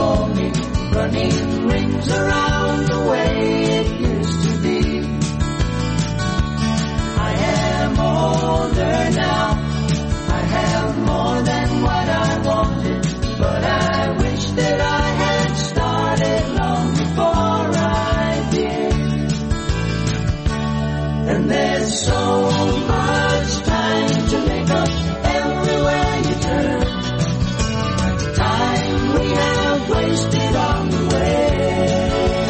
for me, running rings around the way it used to be. I am older now, I have more than what I wanted, but I wish that I had started long before I did. And there's so much time to make up everywhere you turn, time we have wasted on the way.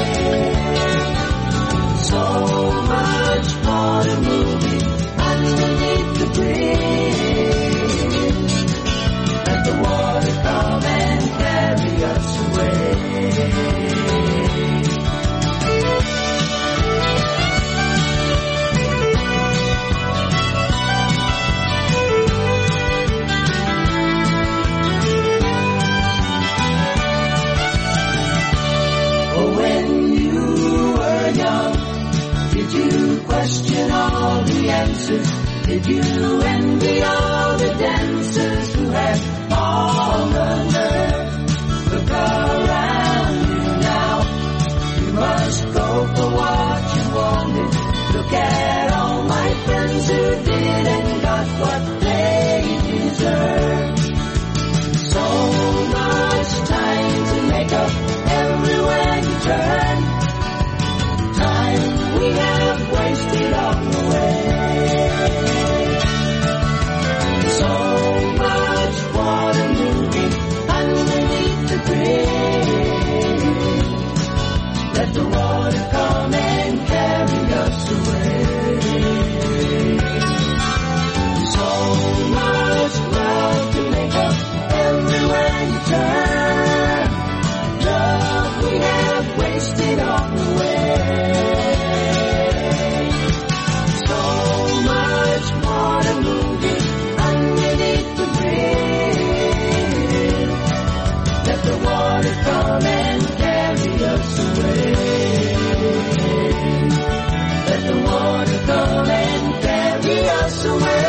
So much more to moving underneath the bridge. Let the water come and carry us away. Question all the answers. Did you envy all the dancers who had all the nerve? Look around you now. You must go for what you wanted. Look at all my friends who did and got what they deserve. So much time to make up everywhere you turn. Time we have wasted on the way. So much water moving underneath the bridge. Let the water come and carry us away. So much love to make up everywhere you turn. Love we have wasted on the way. Come and carry us away. Let the water come and carry us away.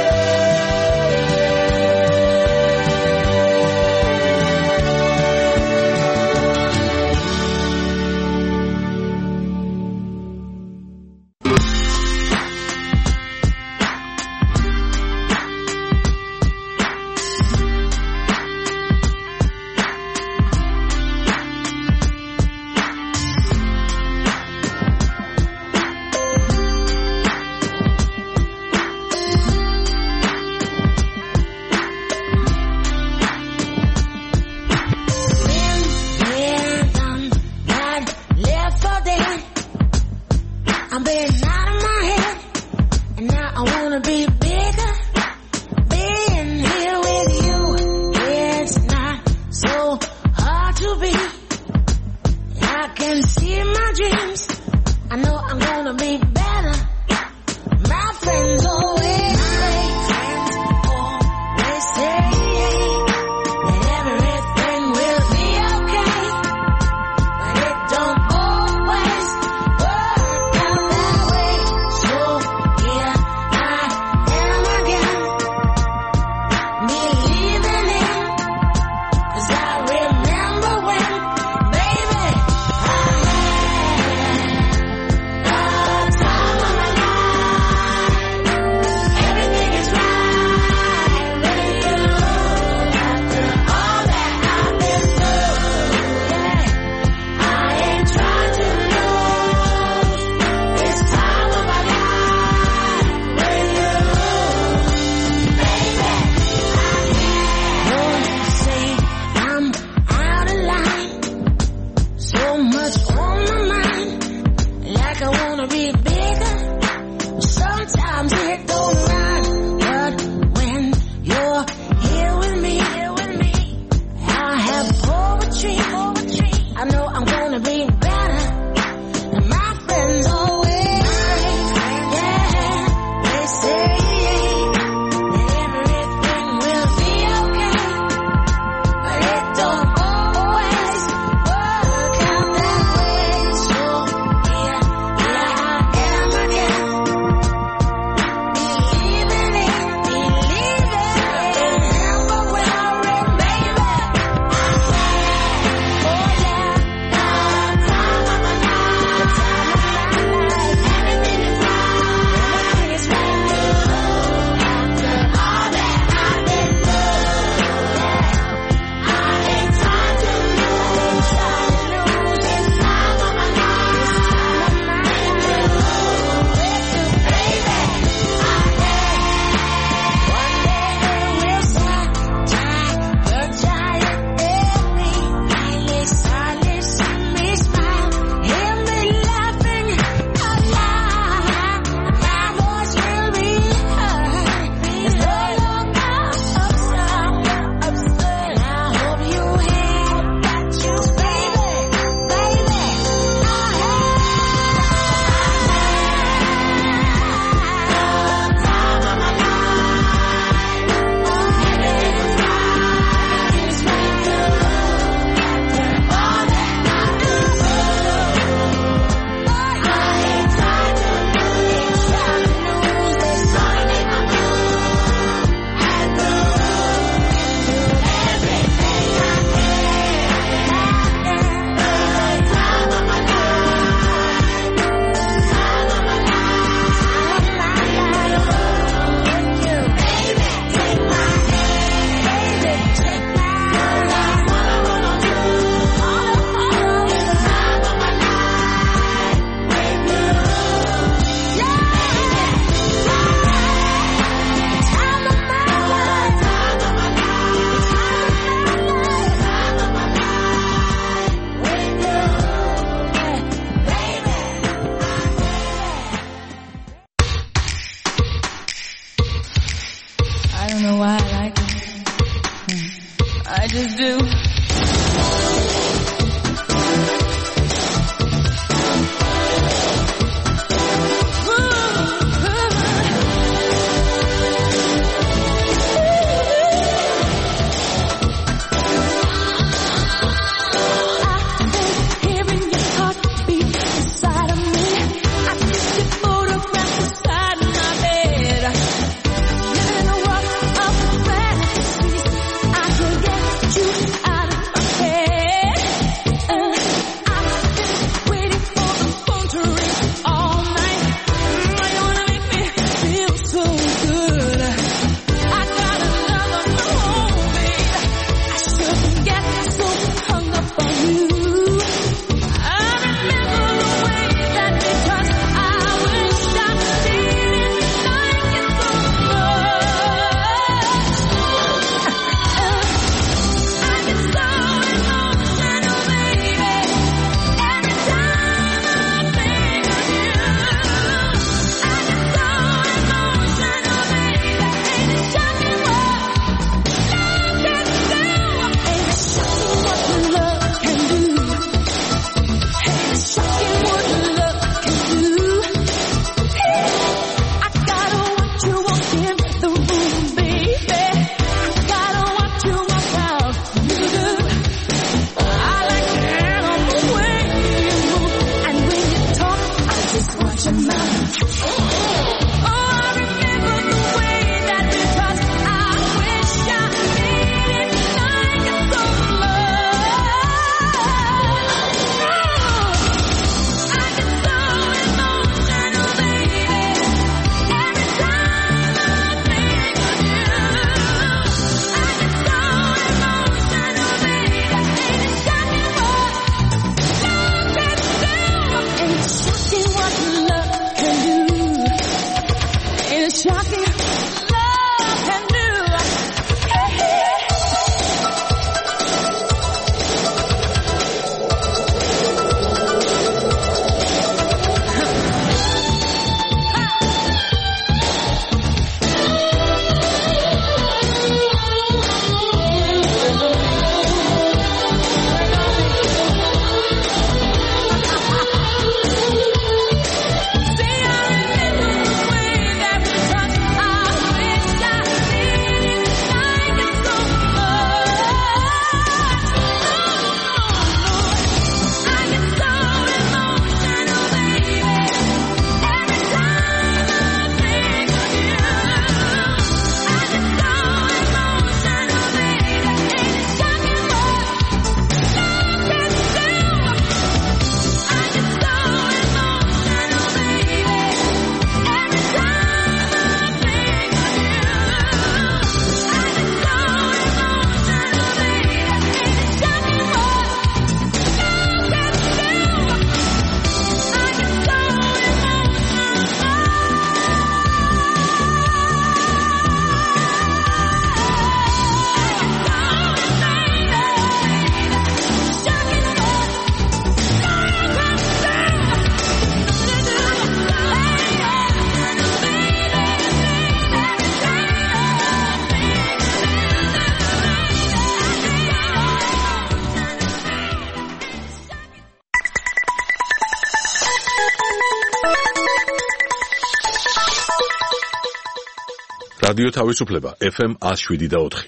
რადიო თავისუფლება FM 107.4.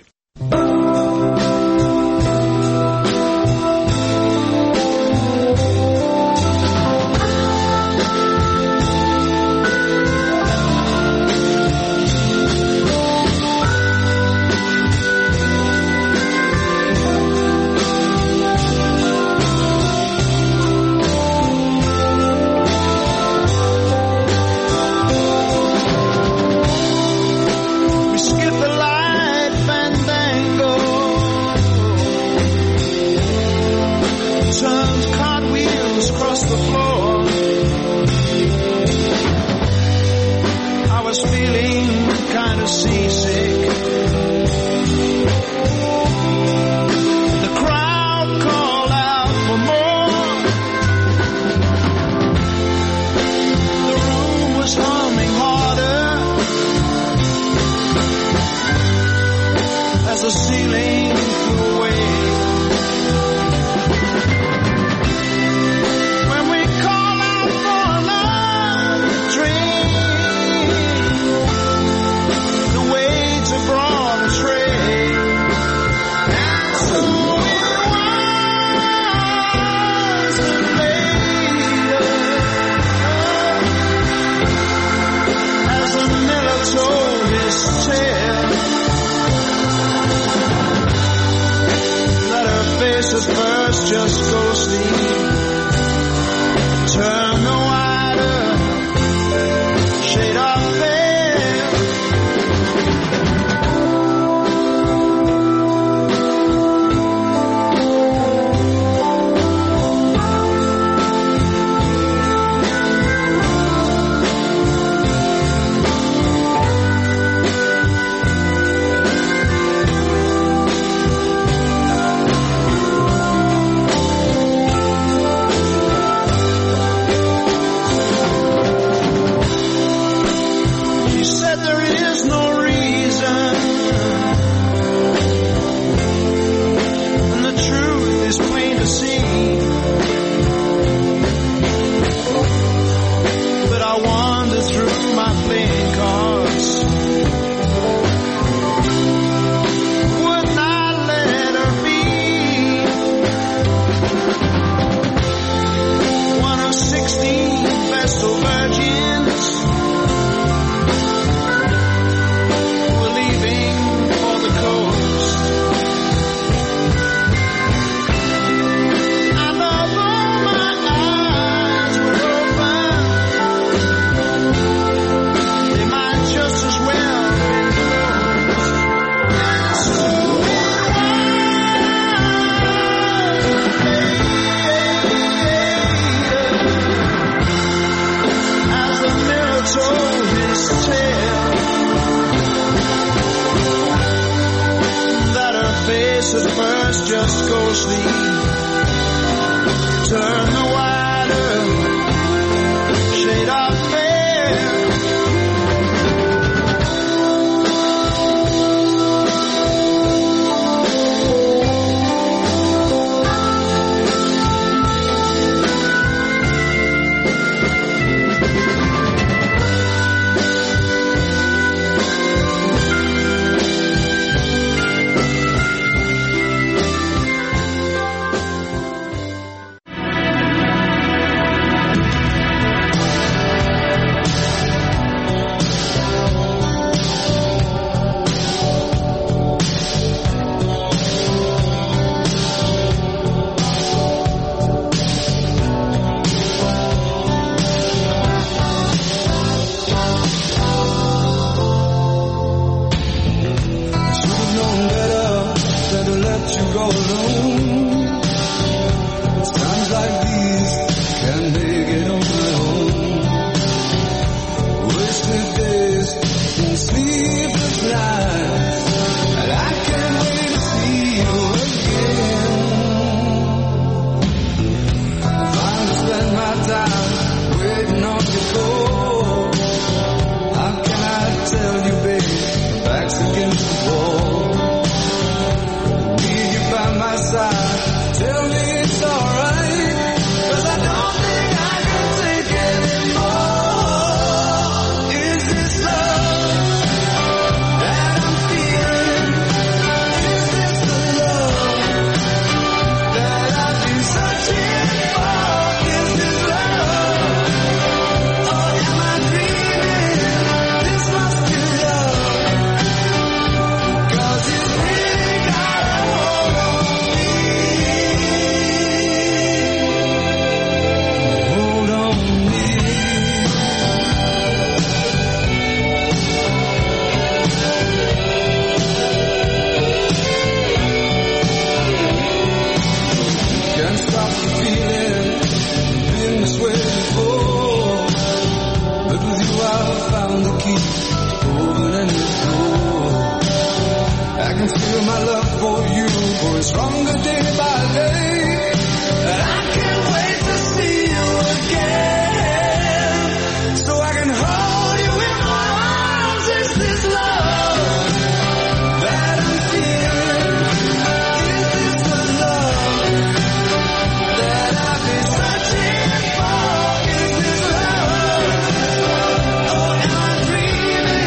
So first just go sleep. Turn the wider shade of fair.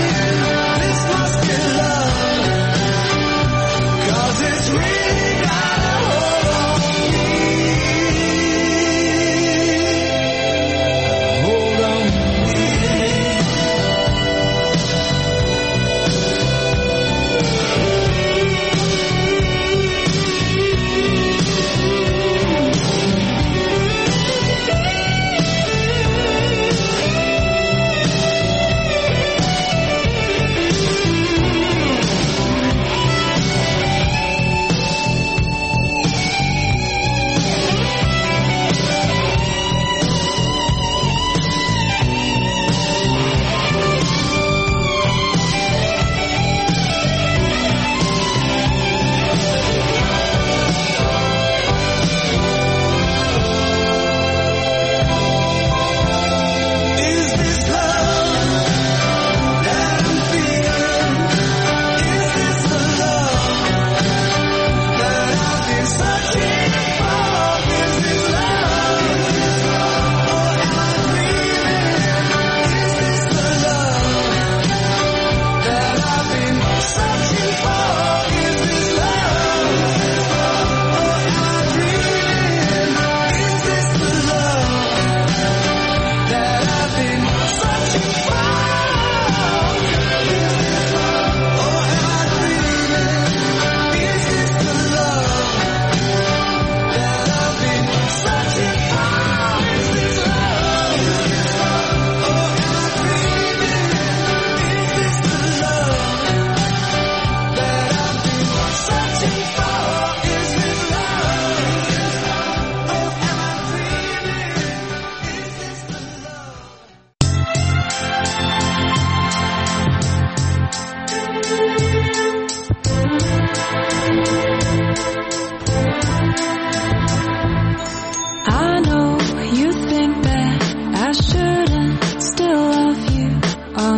It's really got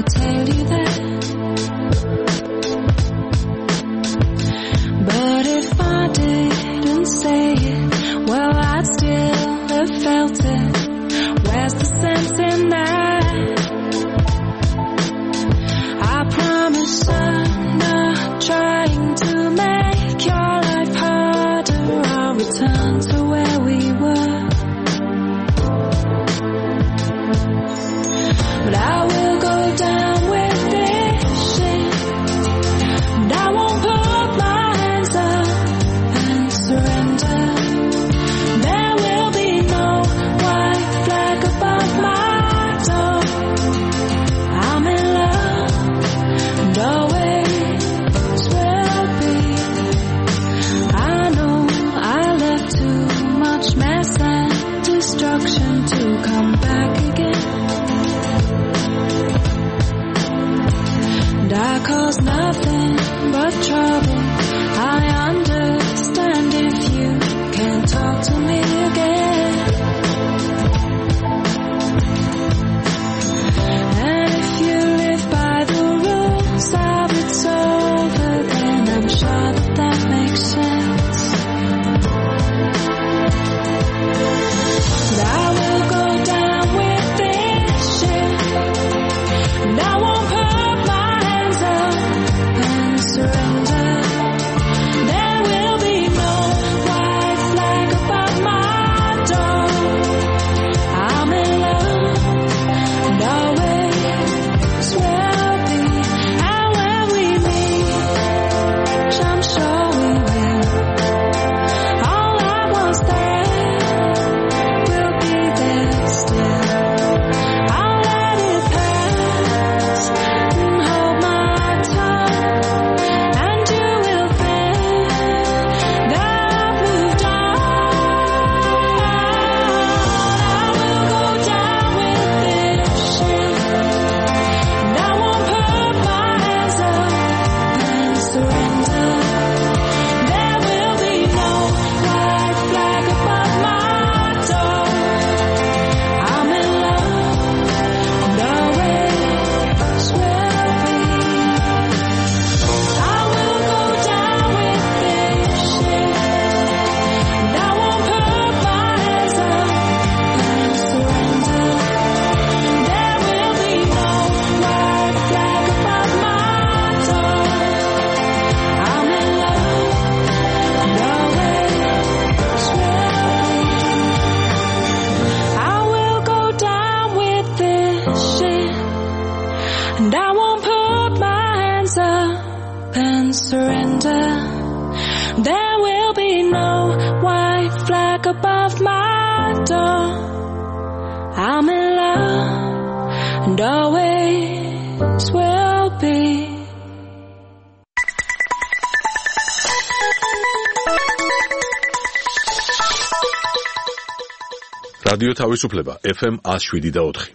I'll tell you that. But if I didn't say it, well, I'd still have felt it. Where's the sense in that? I promise I'm not trying to make your life harder. I'll return to where we were. But I will go down with this shit, and I won't put my hands up and surrender. There will be no white flag above my door. I'm in love, and always will be. I know I left too much mess and destruction to come back again. I caused nothing but trouble. I understand if you can't talk to me again. And if you live by the rules of it's over, then I'm sure that that makes sense. But I will go down with this shit, and I won't put my surrender. There will be no white flag above my door. I'm in love, and always will be. And when we meet, which I'm sure we will, all I was there will be there still. I'll let it pass and hold my tongue. And I won't put my hands up and surrender. There will be no white flag above my door. I'm in love and always will be. რადიო თავისუფლება FM 107.4.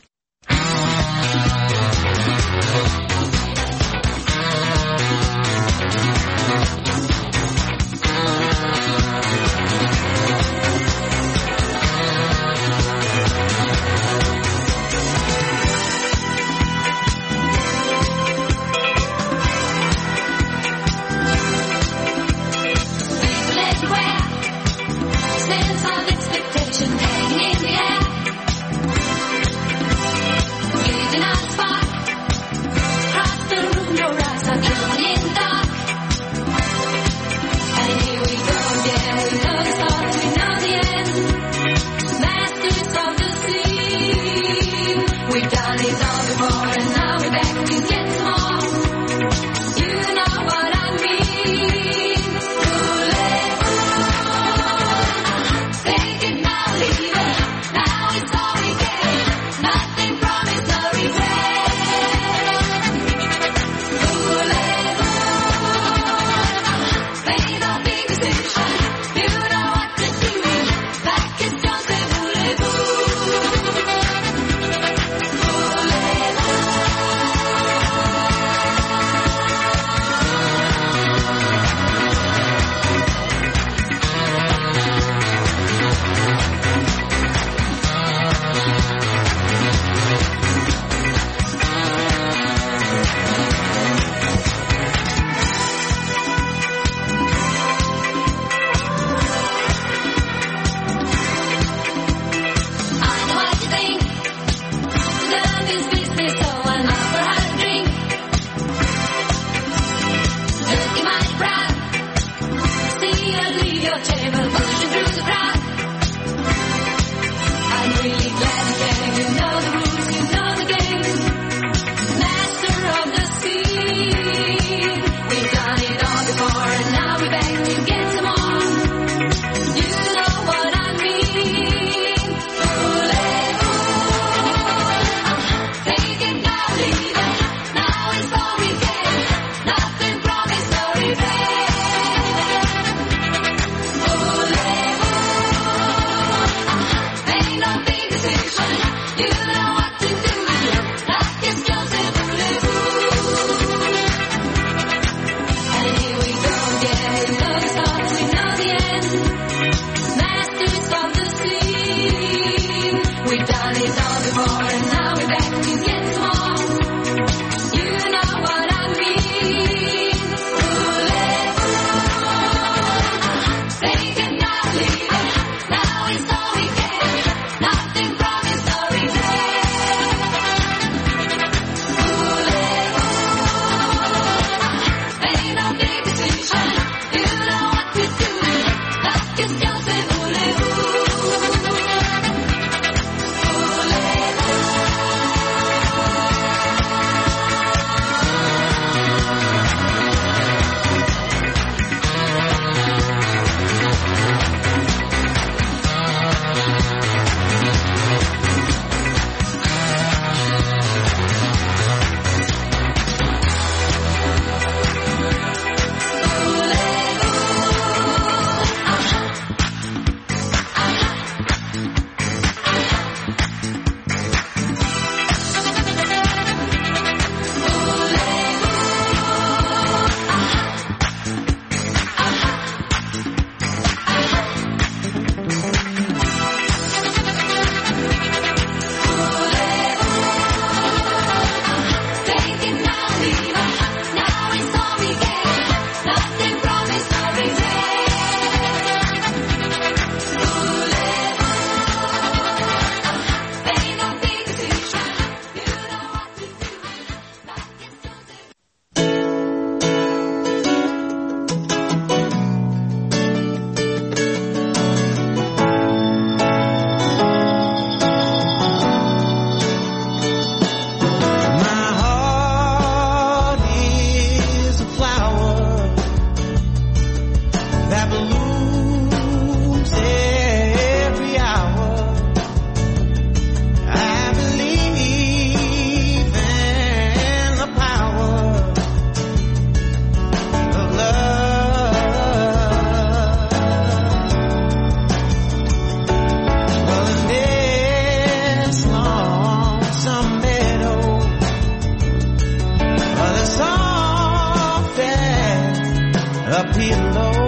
happy and low.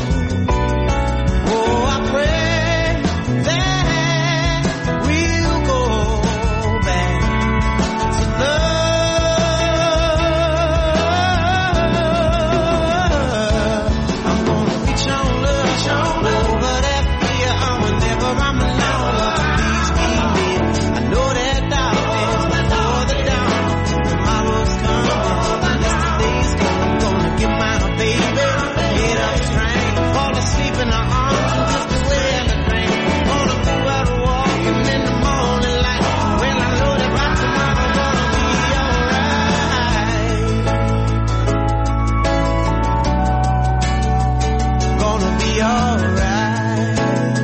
Oh, I pray that we'll go back to love. I'm gonna reach on love, over that fear. Whenever I'm alone, please be me. I know that darkness before the dawn. Tomorrow's come, and yesterday's gone. I'm gonna get my baby, get up train, fall asleep in her arms and just away in the rain. Gonna go out walking in the morning light. Well, I know that by tomorrow gonna be alright. Gonna be alright.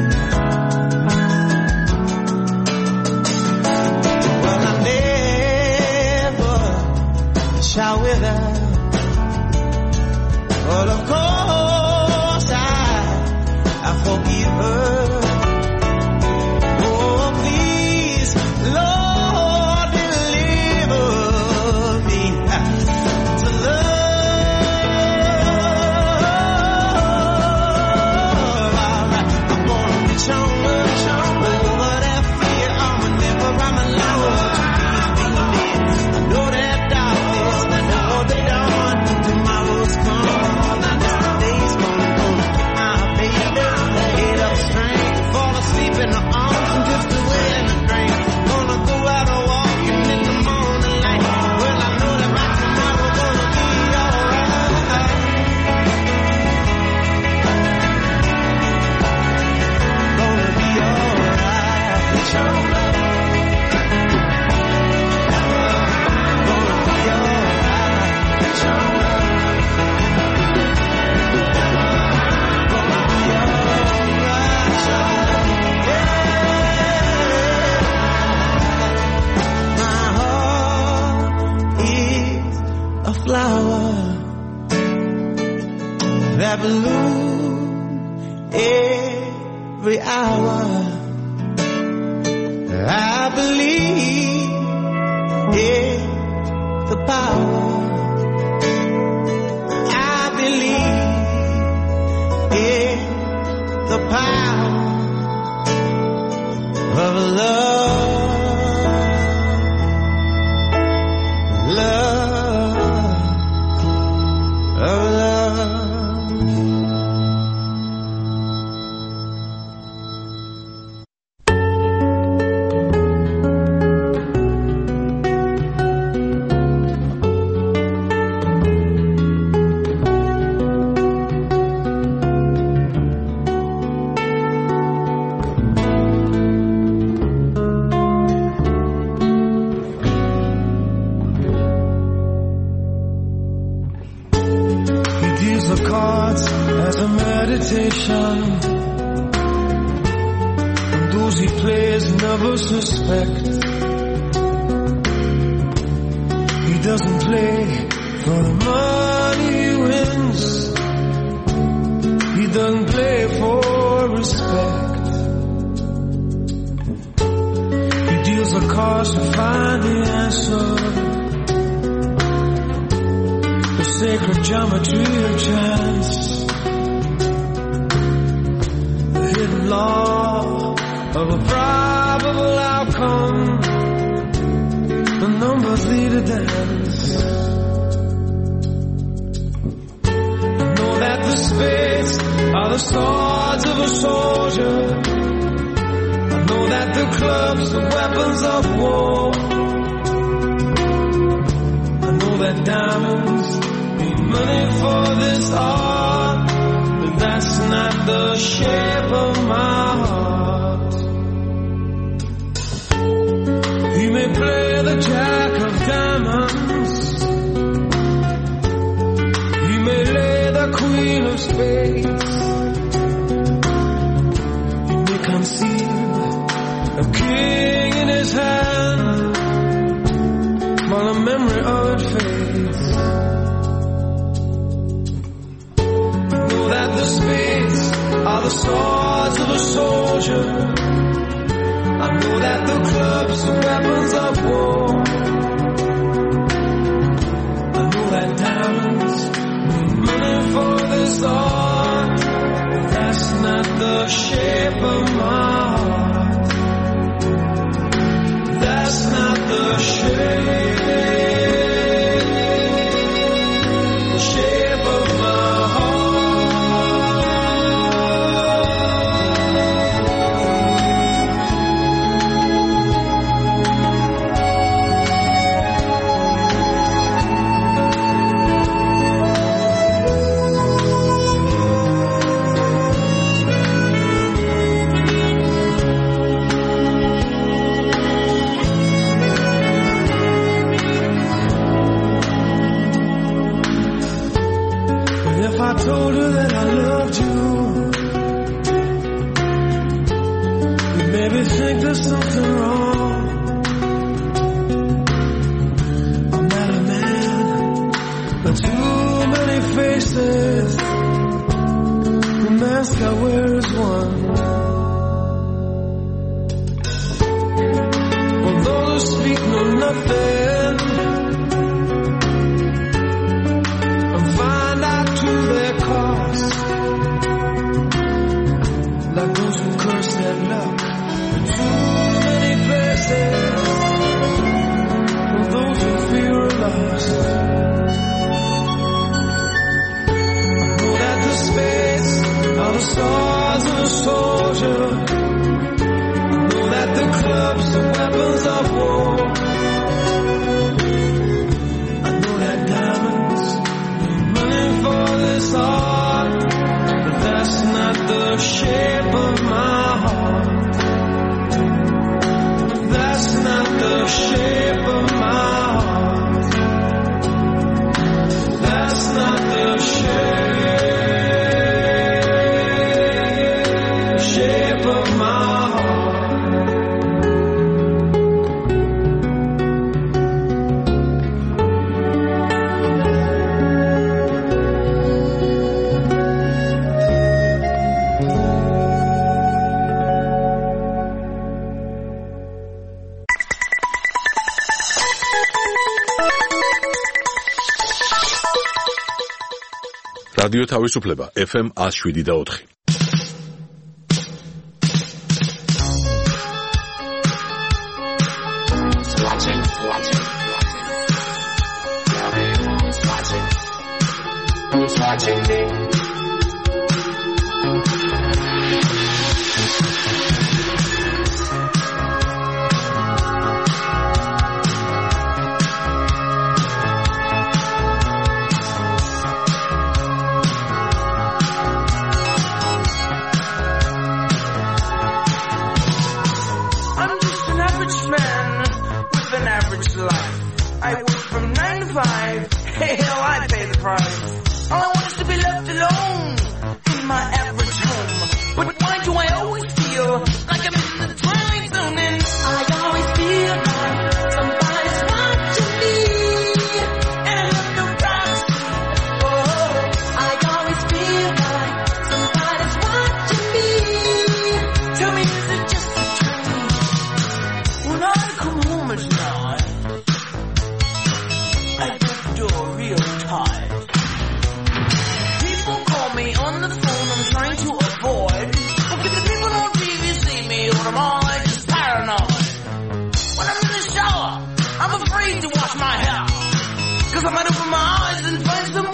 Well, I never shall wither. But of course I forgive her. Oh, please, Lord, deliver me to love. I'm gonna reach on over that fear. Whenever I'm alone, please be me. I know that darkness, I know that dawn. Tomorrow's come. In the arms and just away in the drain. Gonna go out and walking in the morning light. Well, I know that by tomorrow gonna be alright. Gonna be alright. Gonna be alright. Flower that blooms every hour. I believe in the power. I believe in the power of love. And those he plays never suspect. He doesn't play for the money he wins. He doesn't play for respect. He deals the cards to find the answer. The sacred geometry of chance. Law of a probable outcome. The numbers lead a dance. I know that the spades are the swords of a soldier. I know that the clubs are weapons of war. I know that diamonds need money for this art. That's not the shape of my heart. He may play the jack of diamonds. He may lay the queen of spades. He may conceal a king in his hand while the memory of it fades. The spades are the swords of a soldier. I know that the clubs are weapons of war. I know that diamonds need money for this art. shape of my I told her that I loved you, you made me think there's something wrong. I'm not a man, but too many faces. The mask I wear is one. Although those who speak know nothing, their cost, like those who curse their luck in too many places, or those who fear a loss. I know that the spades are the swords of a soldier. I know that the clubs are weapons of war. I know that diamonds for this heart, but that's not the shape of my heart. That's not the shape of my heart. That's not the shape of my heart. რადიო თავისუფლება FM 107.4. I work from 9 to 5. Hell, I pay the price. All I want is to be left alone in my average home. But why do I always feel like I'm in the twilight zone? And I always feel like somebody's watching me, and I have no privacy. Oh, I always feel like somebody's watching me. Tell me, is it just a dream? When I come home at night, I get the door real tight. People call me on the phone, I'm trying to avoid. Because the people on TV see me, or am I just paranoid? When I'm in the shower, I'm afraid to wash my hair. Cause I might open my eyes and find some